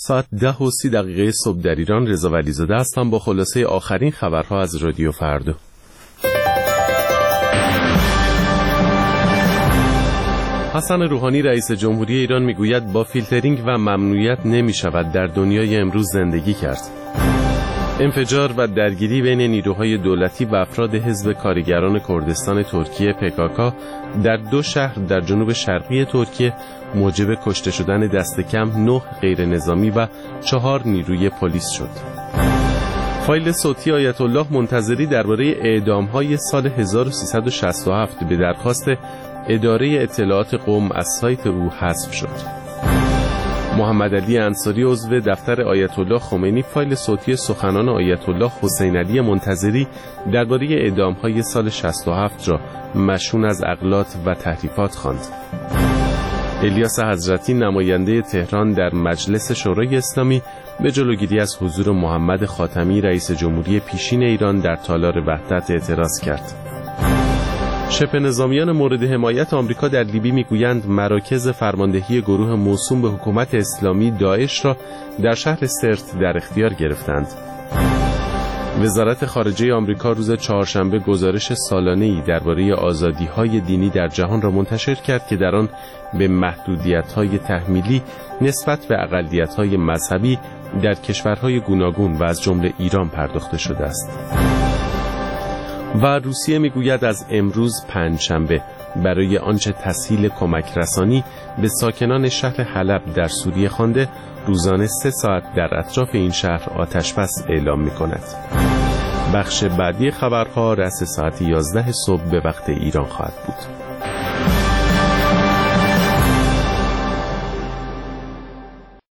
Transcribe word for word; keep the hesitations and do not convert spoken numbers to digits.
ساعت ده و سی دقیقه صبح در ایران. رضا ولیزاده هستم با خلاصه آخرین خبرها از رادیو فردا. حسن روحانی رئیس جمهوری ایران میگوید با فیلترینگ و ممنوعیت نمی شود در دنیای امروز زندگی کرد. انفجار و درگیری بین نیروهای دولتی و افراد حزب کارگران کردستان ترکیه پکاکا در دو شهر در جنوب شرقی ترکیه موجب کشته شدن دست کم نه غیر نظامی و چهار نیروی پلیس شد. فایل صوتی آیت الله منتظری درباره اعدام‌های سال هزار و سیصد و شصت و هفت به درخواست اداره اطلاعات قم از سایت او حذف شد. محمد علی انصاری عضو دفتر آیت الله خمینی فایل صوتی سخنان آیت الله حسین علی منتظری درباره اعدام‌های سال شصت و هفت را مشهون از اغلاط و تحریفات خواند. الیاس حضرتی نماینده تهران در مجلس شورای اسلامی به جلوگیری از حضور محمد خاتمی رئیس جمهوری پیشین ایران در تالار وحدت اعتراض کرد. شبه نظامیان مورد حمایت آمریکا در لیبی میگویند مراکز فرماندهی گروه موسوم به حکومت اسلامی داعش را در شهر سرت در اختیار گرفتند. وزارت خارجه آمریکا روز چهارشنبه گزارش سالانه‌ای درباره آزادی‌های دینی در جهان را منتشر کرد که در آن به محدودیت‌های تحمیلی نسبت به اقلیت‌های مذهبی در کشورهای گوناگون و از جمله ایران پرداخته شده است. و روسیه میگوید از امروز پنجشنبه برای آنچه تسهیل کمک رسانی به ساکنان شهر حلب در سوریه خوانده روزانه سه ساعت در اطراف این شهر آتش بس اعلام می کند. بخش بعدی خبرها رأس ساعت یازده صبح به وقت ایران خواهد بود.